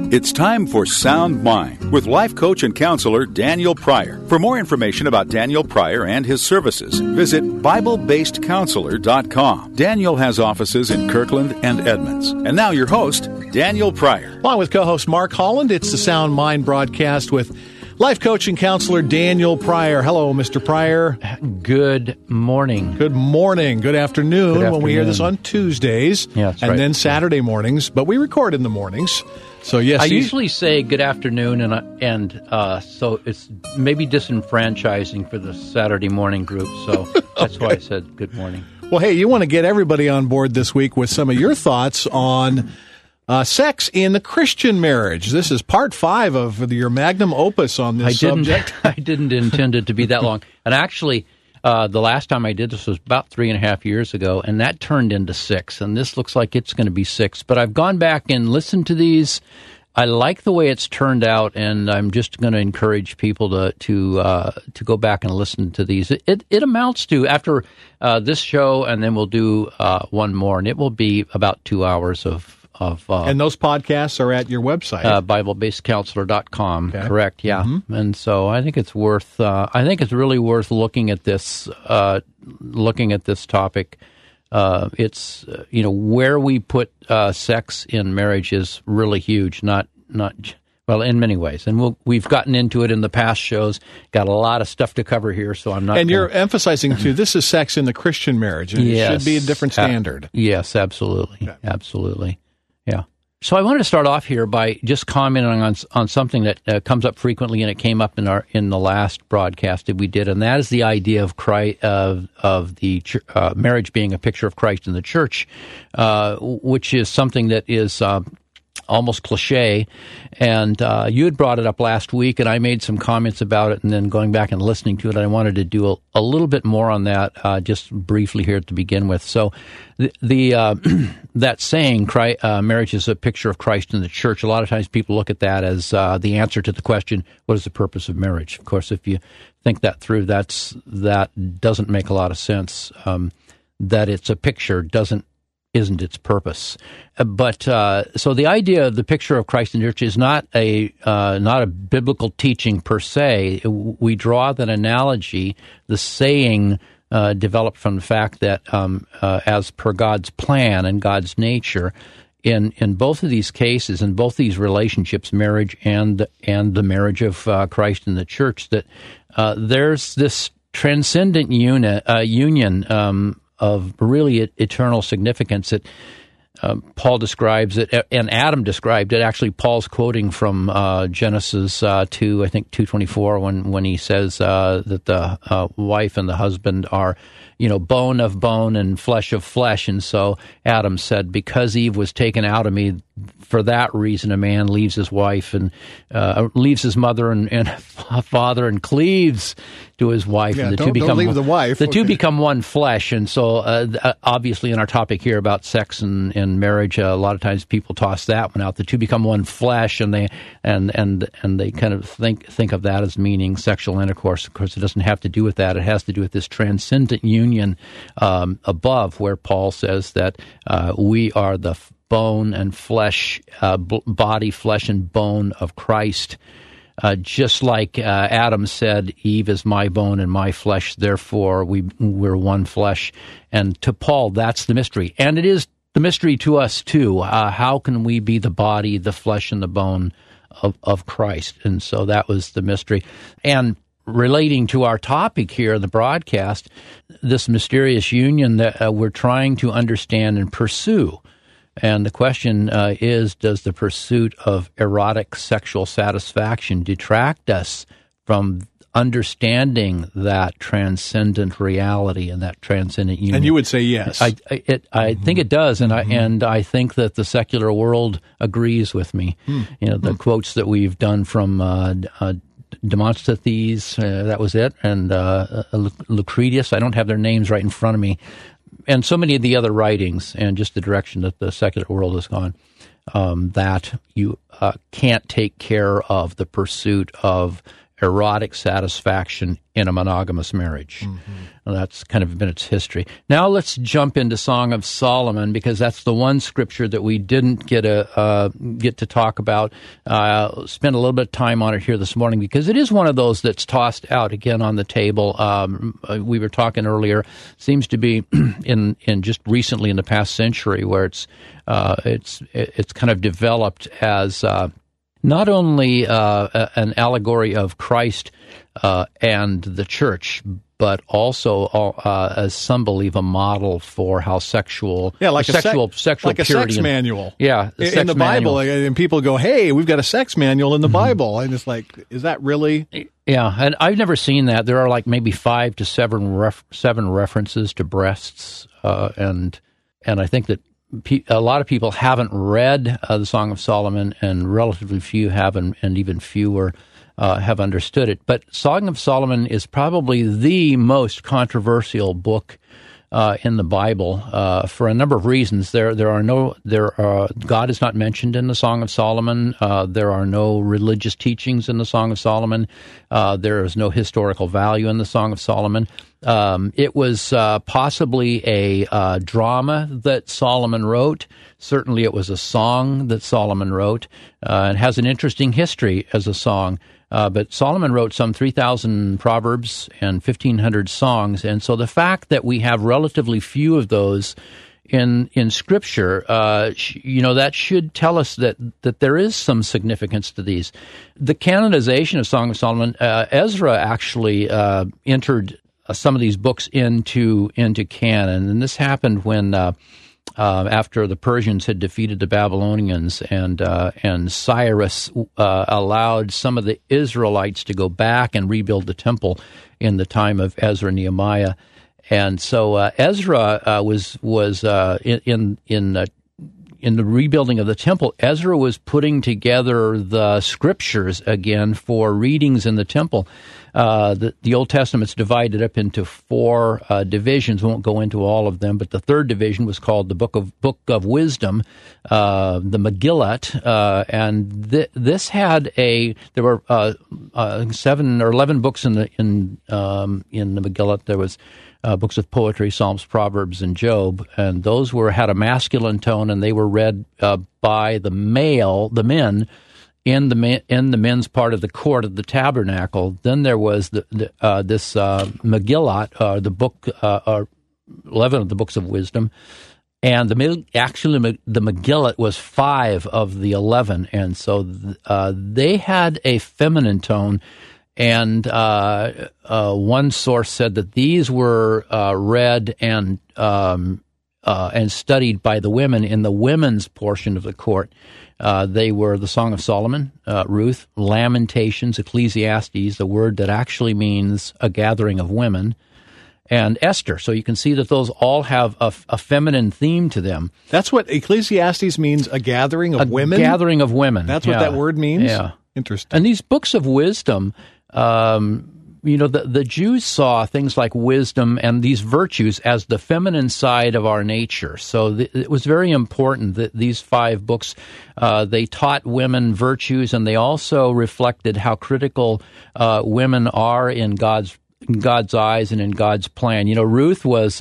It's time for Sound Mind with life coach and counselor Daniel Pryor. For more information about Daniel Pryor and his services, visit BibleBasedCounselor.com. Daniel has offices in Kirkland and Edmonds. And now your host, Daniel Pryor. Along with co-host Mark Holland, it's the Sound Mind broadcast with life coach and counselor Daniel Pryor. Hello, Mr. Pryor. Good morning. Good morning. Good afternoon, when we hear this on Tuesdays. Yeah, that's and right. then Saturday mornings, but we record in the mornings. So yes, I usually say good afternoon, and so it's maybe disenfranchising for the Saturday morning group. So that's why I said good morning. Well, hey, you want to get everybody on board this week with some of your thoughts on sex in the Christian marriage. This is part 5 of your magnum opus on this subject. I didn't intend it to be that long. And actually, the last time I did this was about 3.5 years ago, and that turned into 6. And this looks like it's going to be 6. But I've gone back and listened to these. I like the way it's turned out, and I'm just going to encourage people to go back and listen to these. It amounts to, after this show, and then we'll do one more, and it will be about 2 hours of and those podcasts are at your website, BibleBasedCounselor.com. Okay. Correct, yeah. Mm-hmm. And so I think it's worth. I think it's really worth looking at this. Looking at this topic, it's where we put sex in marriage is really huge. Not well, in many ways, and we've gotten into it in the past shows. Got a lot of stuff to cover here, so I'm not. And you're emphasizing too. This is sex in the Christian marriage, and yes, it should be a different standard. Yes, absolutely, okay. Absolutely. Yeah. So I wanted to start off here by just commenting on something that comes up frequently, and it came up in the last broadcast that we did, and that is the idea of Christ, of the marriage being a picture of Christ in the church, which is something that is almost cliche. And you had brought it up last week, and I made some comments about it, and then going back and listening to it, I wanted to do a little bit more on that just briefly here to begin with. So the that saying, marriage is a picture of Christ in the church, a lot of times people look at that as the answer to the question, what is the purpose of marriage? Of course, if you think that through, that doesn't make a lot of sense. That it's a picture isn't its purpose. But so the idea of the picture of Christ in the church is not a biblical teaching per se. We draw that analogy, the saying developed from the fact that as per God's plan and God's nature, in both of these cases, in both these relationships, marriage and the marriage of Christ in the church, that there's this transcendent union of really eternal significance that Paul describes it, and Adam described it. Actually, Paul's quoting from Genesis 2, I think 2:24, when he says that the wife and the husband are, bone of bone and flesh of flesh. And so Adam said, because Eve was taken out of me, for that reason, a man leaves his wife and leaves his mother and father and cleaves to his wife. Yeah, and don't leave the wife. The two become one flesh. And so, obviously, in our topic here about sex and marriage, a lot of times people toss that one out. The two become one flesh, and they kind of think of that as meaning sexual intercourse. Of course, it doesn't have to do with that. It has to do with this transcendent union above, where Paul says that we are the bone and flesh, body, flesh, and bone of Christ. Just like Adam said, Eve is my bone and my flesh, therefore we're one flesh. And to Paul, that's the mystery. And it is the mystery to us, too. How can we be the body, the flesh, and the bone of Christ? And so that was the mystery. And relating to our topic here in the broadcast, this mysterious union that we're trying to understand and pursue. And the question is, does the pursuit of erotic sexual satisfaction detract us from understanding that transcendent reality and that transcendent union? And you would say yes. I think it does, and I think that the secular world agrees with me. The quotes that we've done from Demosthenes, that was it, and Lucretius. I don't have their names right in front of me. And so many of the other writings, and just the direction that the secular world has gone, that you can't take care of the pursuit of erotic satisfaction in a monogamous marriage. And that's kind of been its history. Now let's jump into Song of Solomon, because that's the one scripture that we didn't get to talk about. Spend a little bit of time on it here this morning, because it is one of those that's tossed out again on the table. We were talking earlier, seems to be in just recently in the past century, where it's kind of developed as not only an allegory of Christ and the church, but also, as some believe, a model for how sexual sexual like a purity sex manual. Yeah, in the Bible, and people go, "Hey, we've got a sex manual in the Bible," and it's like, is that really? Yeah, and I've never seen that. There are like maybe 5 to 7 references to breasts, and I think that a lot of people haven't read the Song of Solomon, and relatively few have, and even fewer have understood it. But Song of Solomon is probably the most controversial book in the Bible for a number of reasons. God is not mentioned in the Song of Solomon. There are no religious teachings in the Song of Solomon. There is no historical value in the Song of Solomon. It was possibly a drama that Solomon wrote. Certainly it was a song that Solomon wrote. It has an interesting history as a song. But Solomon wrote some 3,000 proverbs and 1,500 songs. And so the fact that we have relatively few of those in Scripture, that should tell us that there is some significance to these. The canonization of Song of Solomon, Ezra actually entered some of these books into canon, and this happened when after the Persians had defeated the Babylonians, and Cyrus allowed some of the Israelites to go back and rebuild the temple in the time of Ezra and Nehemiah, and so Ezra was in the rebuilding of the temple. Ezra was putting together the scriptures again for readings in the temple. The Old Testament's divided up into 4 divisions. We won't go into all of them, but the third division was called the Book of Wisdom, the Megillah, and this had there were 7 or 11 books in the Megillah. There was books of poetry, Psalms, Proverbs, and Job, and those had a masculine tone, and they were read by the men in the men's part of the court of the tabernacle. Then there was this Megillah, the book 11 of the books of wisdom, and the Megillah was 5 of the 11, and so they had a feminine tone. And one source said that these were read and studied by the women in the women's portion of the court. They were the Song of Solomon, Ruth, Lamentations, Ecclesiastes, the word that actually means a gathering of women, and Esther. So you can see that those all have a feminine theme to them. That's what Ecclesiastes means, a gathering of women? A gathering of women. That's what that word means? Yeah. Interesting. And these books of wisdom, the Jews saw things like wisdom and these virtues as the feminine side of our nature. So it was very important that these 5 books, they taught women virtues, and they also reflected how critical women are in God's eyes and in God's plan. Ruth was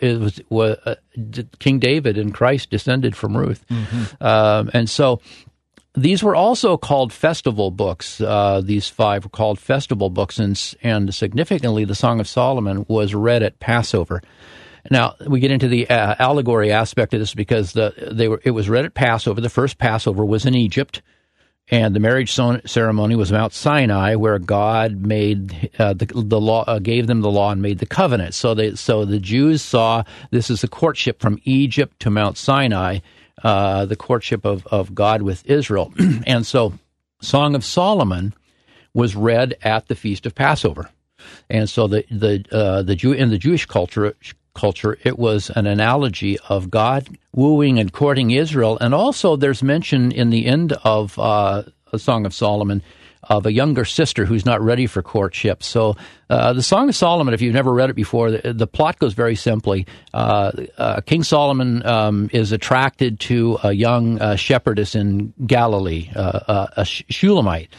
King David and Christ descended from Ruth, and so. These were also called festival books. These 5 were called festival books, and significantly, the Song of Solomon was read at Passover. Now, we get into the allegory aspect of this because it was read at Passover. The first Passover was in Egypt, and the marriage ceremony was Mount Sinai, where God made the law, gave them the law, and made the covenant. So the Jews saw this as a courtship from Egypt to Mount Sinai. The courtship of God with Israel. And so Song of Solomon was read at the Feast of Passover. And so in the Jewish culture, it was an analogy of God wooing and courting Israel. And also there's mention in the end of a Song of Solomon of a younger sister who's not ready for courtship. So the Song of Solomon, if you've never read it before, the plot goes very simply. King Solomon is attracted to a young shepherdess in Galilee, a Shulamite.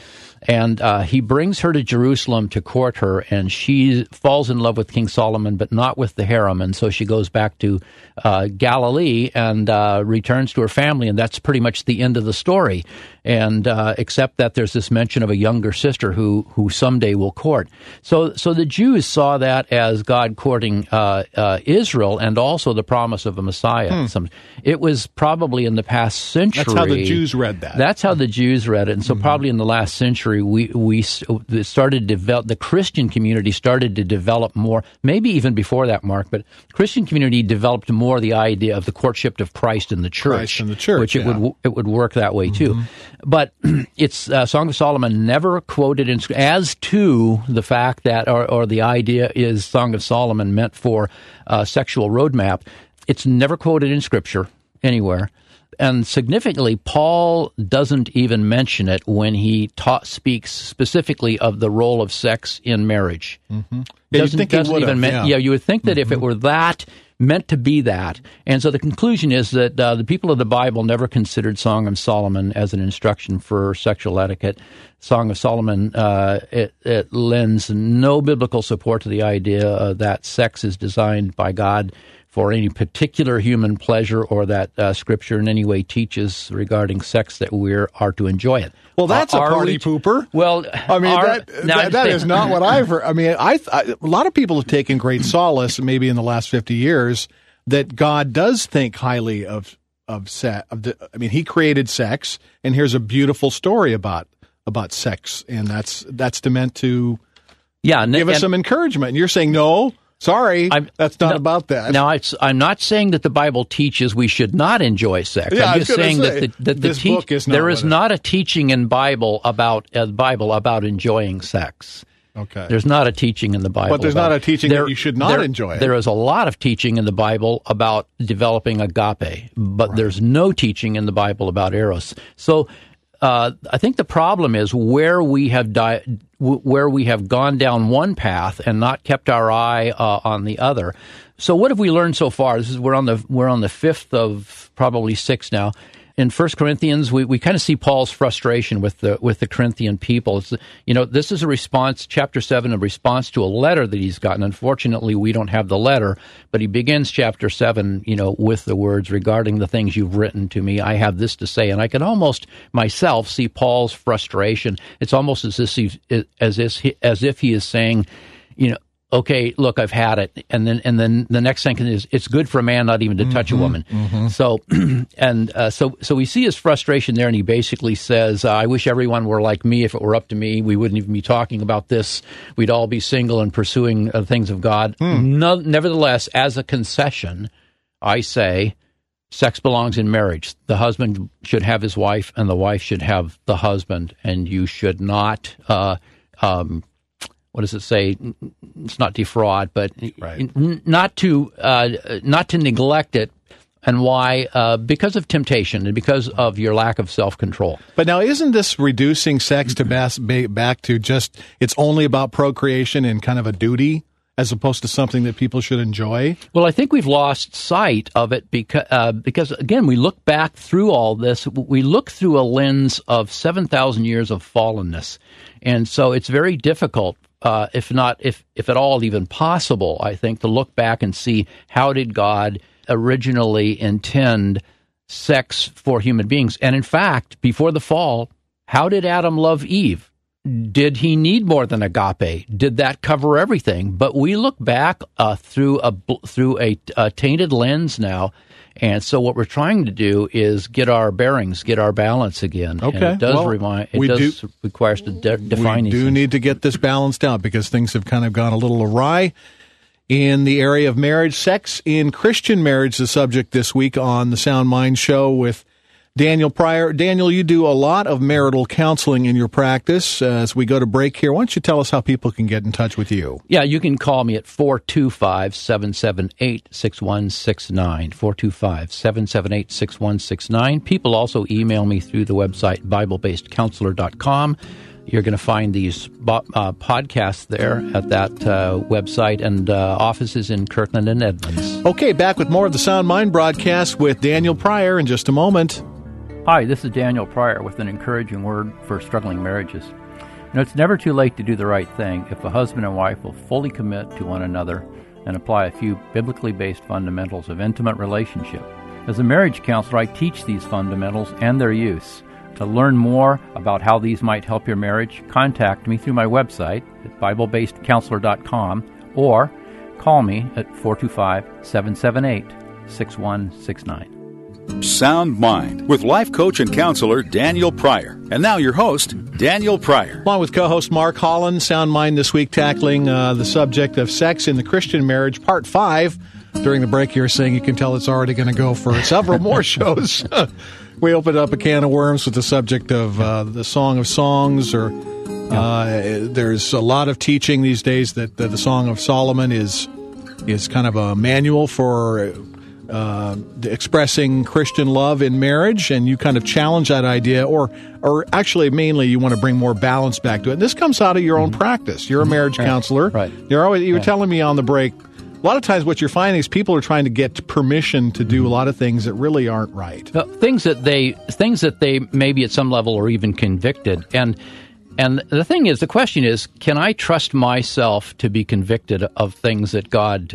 And he brings her to Jerusalem to court her, and she falls in love with King Solomon, but not with the harem. And so she goes back to Galilee and returns to her family, and that's pretty much the end of the story. And except that there's this mention of a younger sister who someday will court. So the Jews saw that as God courting Israel, and also the promise of a Messiah. It was probably in the past century. That's how the Jews read that. That's how the Jews read it. And so probably in the last century, we started to develop, the Christian community started to develop more, maybe even before that, Mark, but the Christian community developed more the idea of the courtship of Christ in the church. Which it would work that way too. But it's Song of Solomon never quoted in, as to the fact that, or the idea is Song of Solomon meant for sexual roadmap. It's never quoted in Scripture anywhere. And significantly, Paul doesn't even mention it when he speaks specifically of the role of sex in marriage. Doesn't even you would think that if it were that, meant to be that. And so the conclusion is that the people of the Bible never considered Song of Solomon as an instruction for sexual etiquette. Song of Solomon, it lends no biblical support to the idea that sex is designed by God for any particular human pleasure, or that Scripture in any way teaches regarding sex that we are to enjoy it. Well, that's a party pooper. Well, I mean, that is not what I've heard. I mean, a lot of people have taken great solace, maybe in the last 50 years, that God does think highly of sex. I mean, He created sex, and here's a beautiful story about sex, and that's meant to give us some encouragement. And you're saying no. Sorry, that's not about that. Now, I'm not saying that the Bible teaches we should not enjoy sex. I'm just saying that there is not a teaching in Bible about enjoying sex. Okay. There's not a teaching in the Bible. But there's not a teaching that you should not enjoy it. There is a lot of teaching in the Bible about developing agape, but there's no teaching in the Bible about eros. So I think the problem is where we have gone down one path and not kept our eye on the other. So what have we learned so far? We're on the fifth of probably six now. In 1 Corinthians, we kind of see Paul's frustration with the Corinthian people. This is a response, chapter 7, a response to a letter that he's gotten. Unfortunately, we don't have the letter, but he begins chapter 7, with the words, regarding the things you've written to me, I have this to say. And I can almost myself see Paul's frustration. It's almost as if he is saying, okay, look, I've had it, and then the next sentence is, it's good for a man not even to touch a woman. So we see his frustration there, and he basically says, I wish everyone were like me. If it were up to me, we wouldn't even be talking about this. We'd all be single and pursuing the things of God. Nevertheless, as a concession, I say, sex belongs in marriage. The husband should have his wife, and the wife should have the husband, and you should not what does it say? It's not defraud, but not to neglect it. And why? Because of temptation and because of your lack of self-control. But now, isn't this reducing sex to back to just it's only about procreation and kind of a duty, as opposed to something that people should enjoy? Well, I think we've lost sight of it because again, we look back through all this. We look through a lens of 7,000 years of fallenness, and so it's very difficult. If at all even possible, I think, to look back and see how did God originally intend sex for human beings. And in fact, before the fall, how did Adam love Eve? Did he need more than agape? Did that cover everything? But we look back through a tainted lens now. And so what we're trying to do is get our bearings, get our balance again. Okay. And it does require us to define these things. We do need to get this balanced out because things have kind of gone a little awry in the area of marriage. Sex in Christian marriage, the subject this week on the Sound Mind Show with Daniel Pryor. Daniel, you do a lot of marital counseling in your practice. As we go to break here, why don't you tell us how people can get in touch with you? Yeah, you can call me at 425-778-6169, 425-778-6169. People also email me through the website BibleBasedCounselor.com. You're going to find these podcasts there at that website, and offices in Kirkland and Edmonds. Okay, back with more of the Sound Mind broadcast with Daniel Pryor in just a moment. Hi, this is Daniel Pryor with an encouraging word for struggling marriages. It's never too late to do the right thing if a husband and wife will fully commit to one another and apply a few biblically based fundamentals of intimate relationship. As a marriage counselor, I teach these fundamentals and their use. To learn more about how these might help your marriage, contact me through my website at BibleBasedCounselor.com or call me at 425-778-6169. Sound Mind with life coach and counselor Daniel Pryor. And now your host, Daniel Pryor. Along with co-host Mark Holland, Sound Mind this week tackling the subject of sex in the Christian marriage, Part 5. During the break, you're saying you can tell it's already going to go for several more shows. We opened up a can of worms with the subject of the Song of Songs, or there's a lot of teaching these days that the Song of Solomon is kind of a manual for expressing Christian love in marriage, and you kind of challenge that idea, or actually mainly you want to bring more balance back to it. And this comes out of your own practice. You're a marriage counselor. Right. You were telling me on the break, a lot of times what you're finding is people are trying to get permission to do a lot of things that really aren't right. Things that they maybe at some level are even convicted. And the thing is, the question is, can I trust myself to be convicted of things that God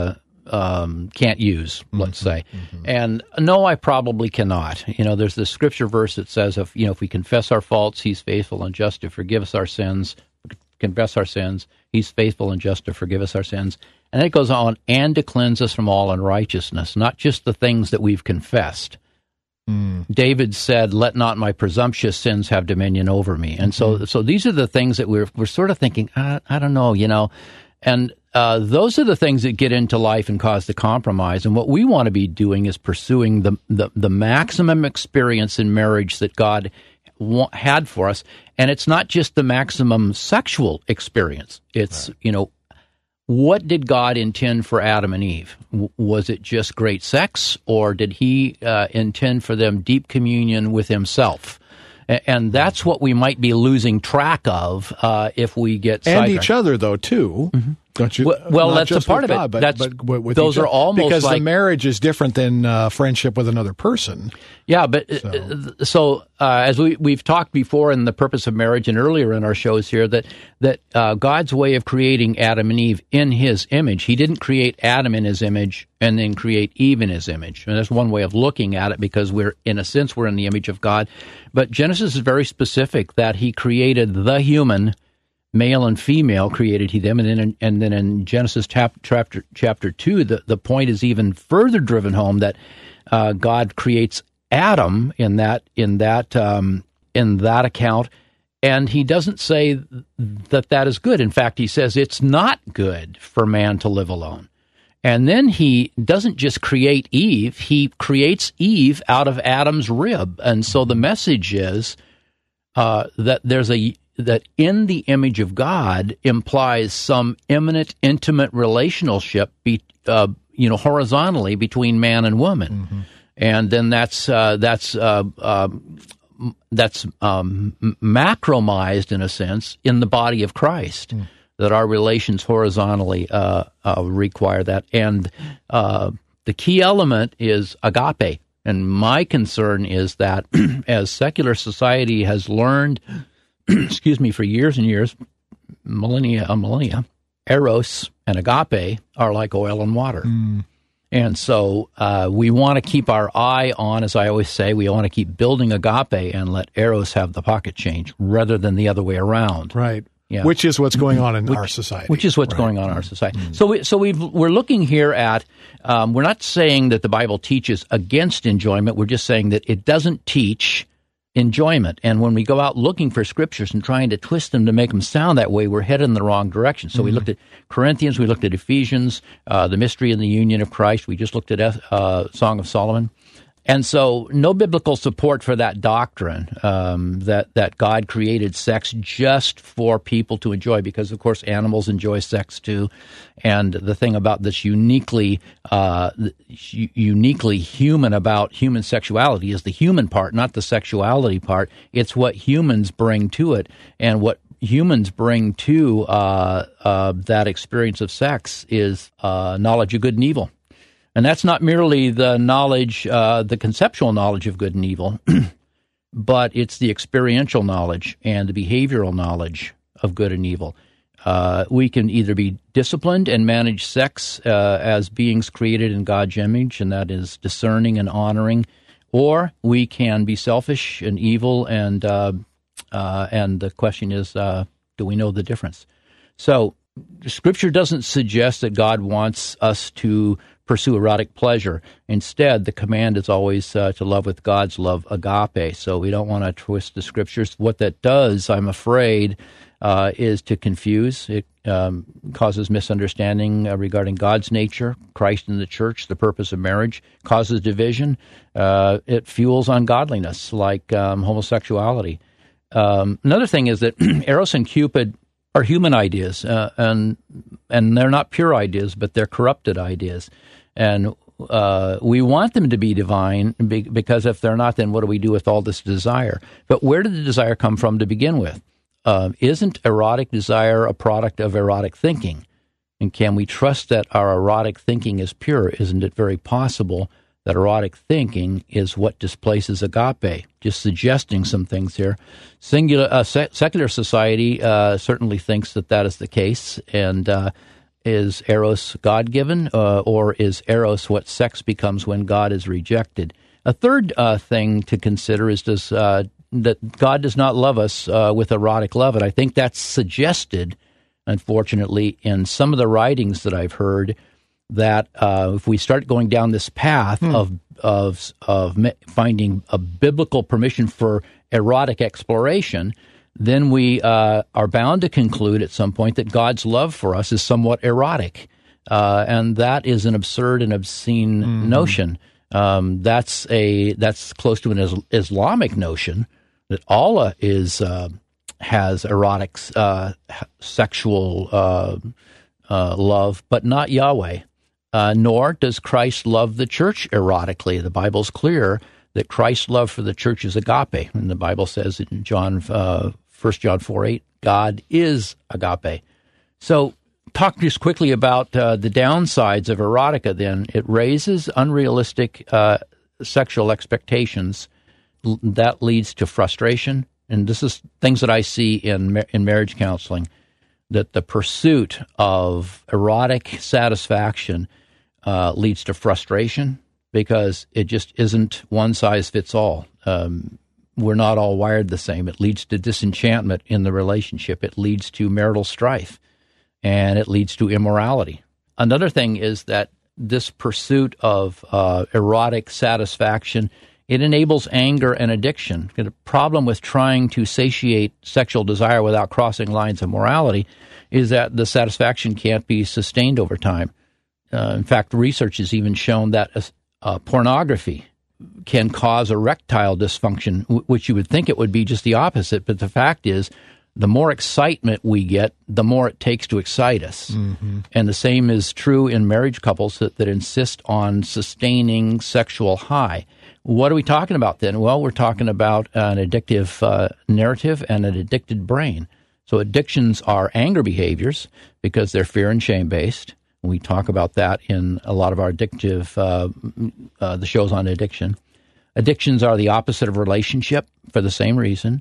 can't use, let's say? And no, I probably cannot. There's this scripture verse that says, if we confess our faults, He's faithful and just to forgive us our sins, confess our sins, He's faithful and just to forgive us our sins. And it goes on, and to cleanse us from all unrighteousness, not just the things that we've confessed. David said, "Let not my presumptuous sins have dominion over me." And so these are the things that we're sort of thinking, I don't know, and those are the things that get into life and cause the compromise. And what we want to be doing is pursuing the maximum experience in marriage that God had for us. And it's not just the maximum sexual experience. It's, what did God intend for Adam and Eve? Was it just great sex, or did He intend for them deep communion with Himself? And that's what we might be losing track of if we get sidetracked. And each other, though, too. Don't you? Well, that's a part of it. God, but those are almost because like, the marriage is different than friendship with another person. Yeah, but so as we've talked before in the purpose of marriage and earlier in our shows here, that God's way of creating Adam and Eve in His image, He didn't create Adam in His image and then create Eve in His image. And that's one way of looking at it, because we're in the image of God. But Genesis is very specific that He created the human. Male and female created He them, and then in Genesis chapter 2, the point is even further driven home that God creates Adam in that account, and He doesn't say that is good. In fact, He says it's not good for man to live alone. And then He doesn't just create Eve; He creates Eve out of Adam's rib. And so the message is that in the image of God implies some imminent, intimate relationship, horizontally between man and woman, and then that's macromized in a sense in the body of Christ. That our relations horizontally require that, and the key element is agape. And my concern is that as secular society has learned, for years and years, millennia, eros and agape are like oil and water. And so we want to keep our eye on, as I always say, we want to keep building agape and let eros have the pocket change rather than the other way around. Right. Yeah. Which is what's going on in our society. Which is what's going on in our society. So we're looking here at, we're not saying that the Bible teaches against enjoyment. We're just saying that it doesn't teach enjoyment. And when we go out looking for scriptures and trying to twist them to make them sound that way, we're headed in the wrong direction. So we looked at Corinthians, we looked at Ephesians, the mystery and the union of Christ. We just looked at Song of Solomon. And so no biblical support for that doctrine that God created sex just for people to enjoy, because, of course, animals enjoy sex too. And the thing about this uniquely human about human sexuality is the human part, not the sexuality part. It's what humans bring to it. And what humans bring to that experience of sex is knowledge of good and evil. And that's not merely the knowledge, the conceptual knowledge of good and evil, but it's the experiential knowledge and the behavioral knowledge of good and evil. We can either be disciplined and manage sex as beings created in God's image, and that is discerning and honoring, or we can be selfish and evil, and the question is, do we know the difference? So Scripture doesn't suggest that God wants us to pursue erotic pleasure. Instead, the command is always to love with God's love, agape. So we don't want to twist the Scriptures. What that does, I'm afraid, is to confuse. It causes misunderstanding regarding God's nature, Christ and the church, the purpose of marriage, causes division. It fuels ungodliness, like homosexuality. Another thing is that Eros and Cupid are human ideas, and they're not pure ideas, but they're corrupted ideas. And we want them to be divine, because if they're not, then what do we do with all this desire? But where did the desire come from to begin with? Isn't erotic desire a product of erotic thinking? And can we trust that our erotic thinking is pure? Isn't it very possible that erotic thinking is what displaces agape? Just suggesting some things here. Secular society certainly thinks that is the case. And is Eros God-given, or is Eros what sex becomes when God is rejected? A third thing to consider is that God does not love us with erotic love. And I think that's suggested, unfortunately, in some of the writings that I've heard, that if we start going down this path of finding a biblical permission for erotic exploration, then we are bound to conclude at some point that God's love for us is somewhat erotic. And that is an absurd and obscene notion. That's close to an Islamic notion, that Allah has erotic sexual love, but not Yahweh. Nor does Christ love the church erotically. The Bible's clear that Christ's love for the church is agape. And the Bible says in 1 John 4:8, God is agape. So talk just quickly about the downsides of erotica then. It raises unrealistic sexual expectations. That leads to frustration. And this is things that I see in marriage counseling, that the pursuit of erotic satisfaction leads to frustration, because it just isn't one size fits all. We're not all wired the same. It leads to disenchantment in the relationship. It leads to marital strife, and it leads to immorality. Another thing is that this pursuit of erotic satisfaction, it enables anger and addiction. The problem with trying to satiate sexual desire without crossing lines of morality is that the satisfaction can't be sustained over time. In fact, research has even shown that pornography can cause erectile dysfunction, which you would think it would be just the opposite. But the fact is, the more excitement we get, the more it takes to excite us. Mm-hmm. And the same is true in marriage couples that insist on sustaining sexual high. What are we talking about then? Well, we're talking about an addictive narrative and an addicted brain. So addictions are anger behaviors because they're fear and shame-based. We talk about that in a lot of our addictive, the shows on addiction. Addictions are the opposite of relationship for the same reason.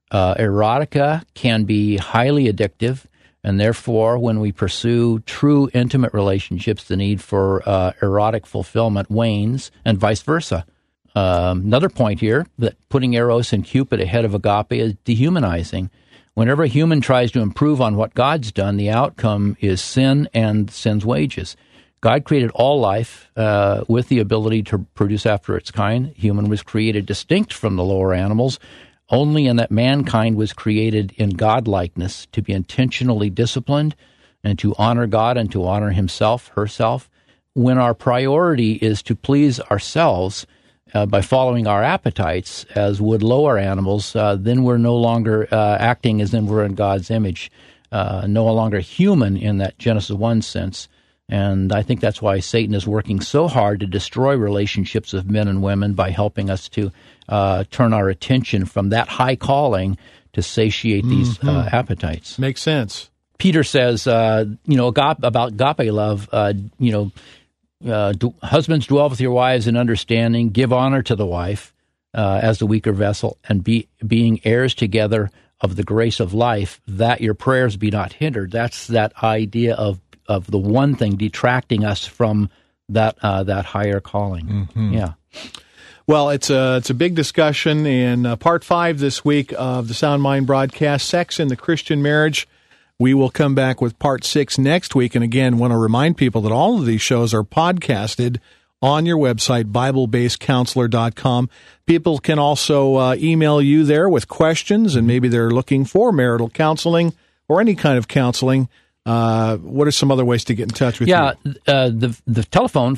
Erotica can be highly addictive, and therefore when we pursue true intimate relationships, the need for erotic fulfillment wanes, and vice versa. Another point here, that putting Eros and Cupid ahead of agape is dehumanizing. Whenever a human tries to improve on what God's done, the outcome is sin and sin's wages. God created all life with the ability to produce after its kind. Human was created distinct from the lower animals, only in that mankind was created in God-likeness, to be intentionally disciplined and to honor God and to honor himself, herself. When our priority is to please ourselves by following our appetites, as would lower animals, then we're no longer acting as if we're in God's image, no longer human in that Genesis 1 sense. And I think that's why Satan is working so hard to destroy relationships of men and women by helping us to turn our attention from that high calling to satiate these appetites. Makes sense. Peter says, about agape love, husbands, dwell with your wives in understanding, give honor to the wife. as the weaker vessel, and being heirs together of the grace of life, that your prayers be not hindered. That's that idea of the one thing detracting us from that higher calling. Mm-hmm. Yeah. Well, it's a big discussion in part 5 this week of the Sound Mind broadcast, Sex in the Christian Marriage. We will come back with part 6 next week. And again, want to remind people that all of these shows are podcasted on your website, BibleBasedCounselor.com. People can also email you there with questions, and maybe they're looking for marital counseling or any kind of counseling. What are some other ways to get in touch with you? Yeah, the telephone,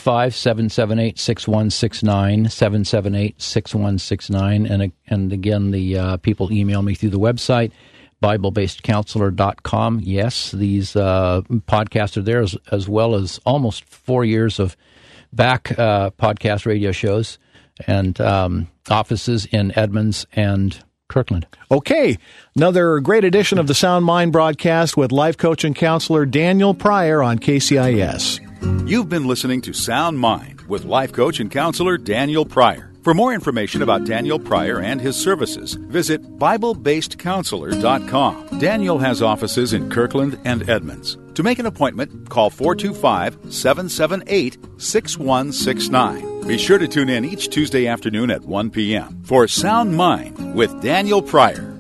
425-778-6169, 778-6169. And again, the people email me through the website, BibleBasedCounselor.com. Yes, these podcasts are there, as well as almost 4 years of back podcast radio shows and offices in Edmonds and Kirkland. Okay, another great edition of the Sound Mind broadcast with life coach and counselor Daniel Pryor on KCIS. You've been listening to Sound Mind with life coach and counselor Daniel Pryor. For more information about Daniel Pryor and his services, visit BibleBasedCounselor.com. Daniel has offices in Kirkland and Edmonds. To make an appointment, call 425-778-6169. Be sure to tune in each Tuesday afternoon at 1 p.m. for Sound Mind with Daniel Pryor.